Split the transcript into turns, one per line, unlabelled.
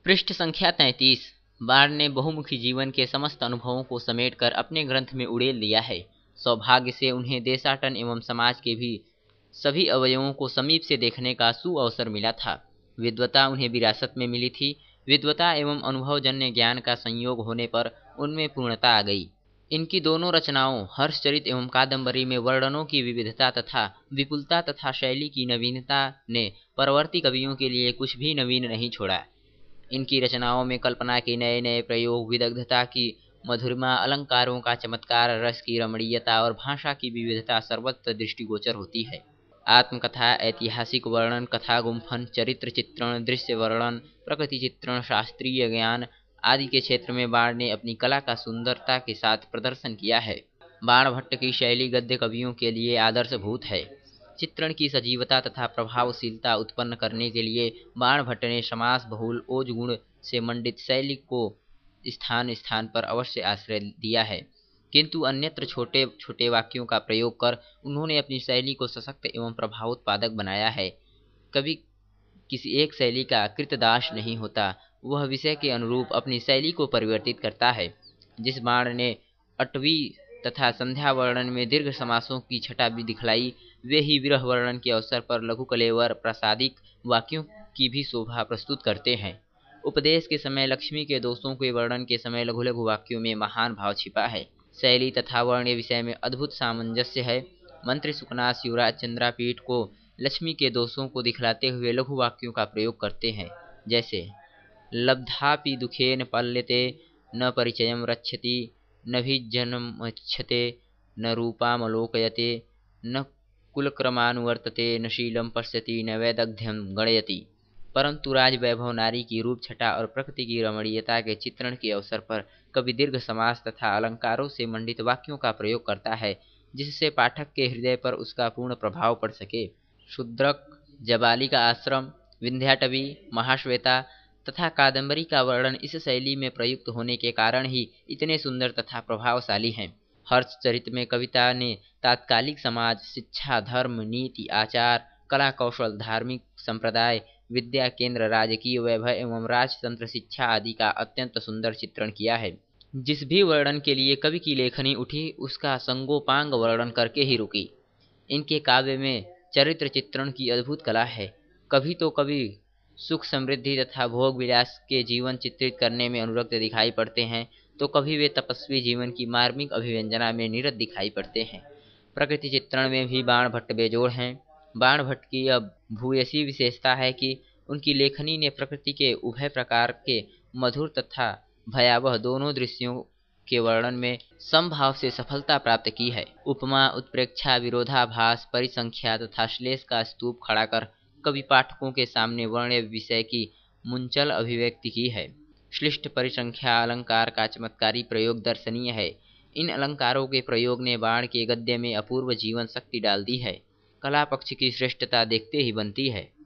पृष्ठ संख्या 33। बाण ने बहुमुखी जीवन के समस्त अनुभवों को समेटकर अपने ग्रंथ में उड़ेल दिया है। सौभाग्य से उन्हें देशाटन एवं समाज के भी सभी अवयवों को समीप से देखने का सुअवसर मिला था। विद्वता उन्हें विरासत में मिली थी। विद्वता एवं अनुभवजन्य ज्ञान का संयोग होने पर उनमें पूर्णता आ गई। इनकी दोनों रचनाओं हर्षचरित एवं कादम्बरी में वर्णनों की विविधता तथा विपुलता तथा शैली की नवीनता ने परवर्ती कवियों के लिए कुछ भी नवीन नहीं छोड़ा। इनकी रचनाओं में कल्पना के नए नए प्रयोग, विदग्धता की मधुरिमा, अलंकारों का चमत्कार, रस की रमणीयता और भाषा की विविधता सर्वत्र दृष्टिगोचर होती है। आत्मकथा, ऐतिहासिक वर्णन, कथा गुम्फन, चरित्र चित्रण, दृश्य वर्णन, प्रकृति चित्रण, शास्त्रीय ज्ञान आदि के क्षेत्र में बाण ने अपनी कला का सुंदरता के साथ प्रदर्शन किया है। बाण भट्ट की शैली गद्य कवियों के लिए आदर्शभूत है। चित्रण की सजीवता तथा प्रभावशीलता उत्पन्न करने के लिए बाण भट्ट ने समास बहुल ओज गुण से मंडित शैली को स्थान स्थान पर अवश्य आश्रय दिया है, किंतु अन्यत्र छोटे छोटे वाक्यों का प्रयोग कर उन्होंने अपनी शैली को सशक्त एवं प्रभावोत्पादक बनाया है। कवि किसी एक शैली का कृतदास नहीं होता, वह विषय के अनुरूप अपनी शैली को परिवर्तित करता है। जिस बाण ने अटवी तथा संध्या वर्णन में दीर्घ समासों की छटा भी दिखलाई, वे ही विरह वर्णन के अवसर पर लघु कलेवर प्रासादिक वाक्यों की भी शोभा प्रस्तुत करते हैं। उपदेश के समय लक्ष्मी के दोषों के वर्णन के समय लघु लघु वाक्यों में महान भाव छिपा है। शैली तथा वर्ण्य विषय में अद्भुत सामंजस्य है। मंत्री सुकनाथ युवराज चंद्रापीठ को लक्ष्मी के दोषों को दिखलाते हुए लघु वाक्यों का प्रयोग करते हैं, जैसे लब्धापि दुखेन पल्यते न परिचयं रक्षति न भिज्जनमच्छते न रूपामलोकयते न कुलक्रमानुवर्तते न शीलं पश्यति न वैदग्ध्यं गणयति। परंतु राज वैभव, नारी की रूप छटा और प्रकृति की रमणीयता के चित्रण के अवसर पर कवि दीर्घ समास तथा अलंकारों से मंडित वाक्यों का प्रयोग करता है, जिससे पाठक के हृदय पर उसका पूर्ण प्रभाव पड़ सके। शूद्रक, जबाली का आश्रम, विंध्याटवी, महाश्वेता तथा कादम्बरी का वर्णन इस शैली में प्रयुक्त होने के कारण ही इतने सुंदर तथा प्रभावशाली हैं। हर्षचरित में कविता ने तात्कालिक समाज, शिक्षा, धर्म, नीति, आचार, कला कौशल, धार्मिक संप्रदाय, विद्या केंद्र, राजकीय वैभव एवं राजतंत्र शिक्षा आदि का अत्यंत सुंदर चित्रण किया है। जिस भी वर्णन के लिए कवि की लेखनी उठी, उसका संगोपांग वर्णन करके ही रुकी। इनके काव्य में चरित्र चित्रण की अद्भुत कला है। कभी तो कवि सुख समृद्धि तथा भोग विलास के जीवन चित्रित करने में अनुरक्त दिखाई पड़ते हैं, तो कभी वे तपस्वी जीवन की मार्मिक अभिव्यंजना में निरत दिखाई पड़ते हैं। प्रकृति चित्रण में भी बाण भट्ट बेजोड़ हैं। बाण भट्ट की यह भूयसी विशेषता है कि उनकी लेखनी ने प्रकृति के उभय प्रकार के मधुर तथा भयावह दोनों दृश्यों के वर्णन में समभाव से सफलता प्राप्त की है। उपमा, उत्प्रेक्षा, विरोधाभास, परिसंख्या तथा श्लेष का स्तूप खड़ा कर कवि पाठकों के सामने वर्ण्य विषय की मुंचल अभिव्यक्ति की है। श्लिष्ट परिसंख्या अलंकार का चमत्कारी प्रयोग दर्शनीय है। इन अलंकारों के प्रयोग ने बाण के गद्य में अपूर्व जीवन शक्ति डाल दी है। कला पक्ष की श्रेष्ठता देखते ही बनती है।